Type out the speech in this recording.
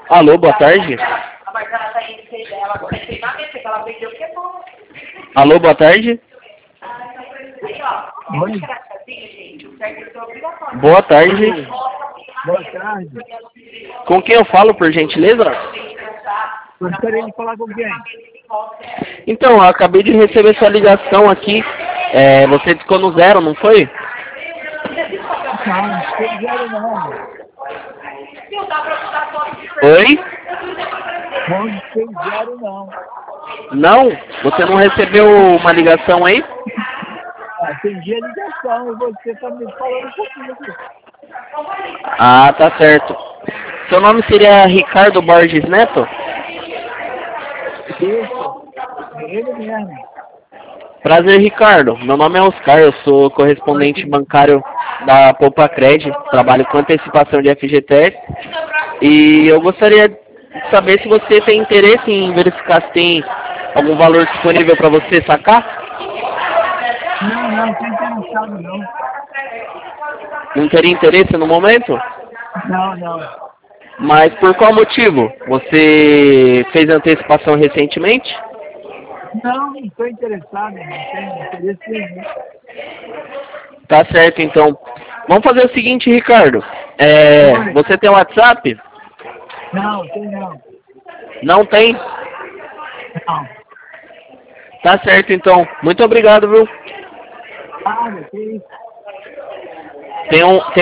Alô, boa tarde. Alô, boa tarde. Oi, Boa tarde. boa tarde. Com quem eu falo, por gentileza? Gostaria de falar com quem? Então, eu acabei de receber sua ligação aqui. Você discou no 0, não foi? Não, tem zero não. Oi? Não tem zero não. Não? Você não recebeu uma ligação aí? Atendi a ligação e você está me falando um pouquinho. Ah, tá certo. Seu nome seria Ricardo Borges Neto? Isso, é ele mesmo. Prazer, Ricardo. Meu nome é Oscar, eu sou correspondente bancário da Poupa-Cred, trabalho com antecipação de FGTS. E eu gostaria de saber se você tem interesse em verificar se tem algum valor disponível para você sacar. Não, estou interessado não. Não teria interesse no momento? Não. Mas por qual motivo? Você fez antecipação recentemente? Não estou interessado, não tenho interesse nenhum. Tá certo, então. Vamos fazer o seguinte, Ricardo. Você tem WhatsApp? Não, tem não. Não tem? Não. Tá certo, então. Muito obrigado, viu? Ah, que isso. Tem